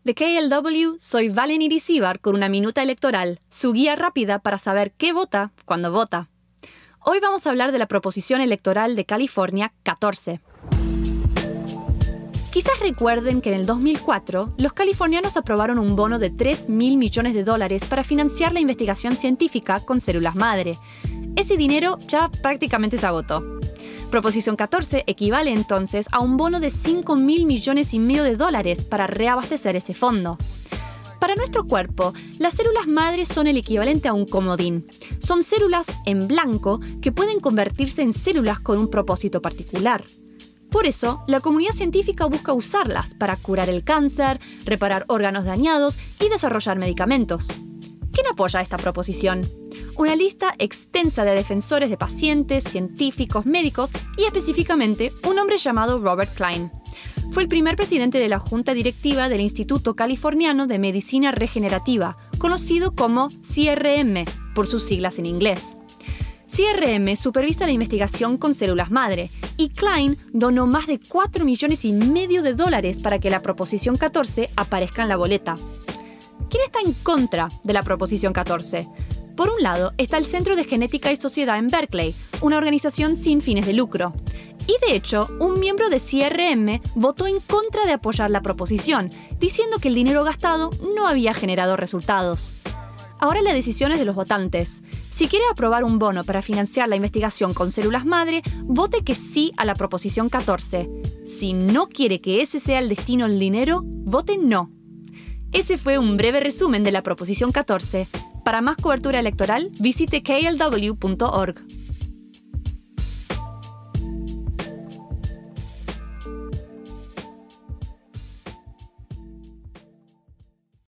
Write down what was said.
De KLW, soy Valen Irizíbar con una minuta electoral, su guía rápida para saber qué vota cuando vota. Hoy vamos a hablar de la proposición electoral de California 14. Quizás recuerden que en el 2004 los californianos aprobaron un bono de $3.000 millones para financiar la investigación científica con células madre. Ese dinero ya prácticamente se agotó. Proposición 14 equivale entonces a un bono de $5.5 millones para reabastecer ese fondo. Para nuestro cuerpo, las células madre son el equivalente a un comodín. Son células en blanco que pueden convertirse en células con un propósito particular. Por eso, la comunidad científica busca usarlas para curar el cáncer, reparar órganos dañados y desarrollar medicamentos. ¿Quién apoya esta proposición? Una lista extensa de defensores de pacientes, científicos, médicos y específicamente un hombre llamado Robert Klein. Fue el primer presidente de la junta directiva del Instituto Californiano de Medicina Regenerativa, conocido como CRM, por sus siglas en inglés. CRM supervisa la investigación con células madre y Klein donó más de $4,5 millones para que la proposición 14 aparezca en la boleta. ¿Quién está en contra de la proposición 14? Por un lado está el Centro de Genética y Sociedad en Berkeley, una organización sin fines de lucro. Y de hecho, un miembro de CRM votó en contra de apoyar la proposición, diciendo que el dinero gastado no había generado resultados. Ahora la decisión es de los votantes. Si quiere aprobar un bono para financiar la investigación con células madre, vote que sí a la proposición 14. Si no quiere que ese sea el destino del dinero, vote no. Ese fue un breve resumen de la proposición 14. Para más cobertura electoral, visite klw.org.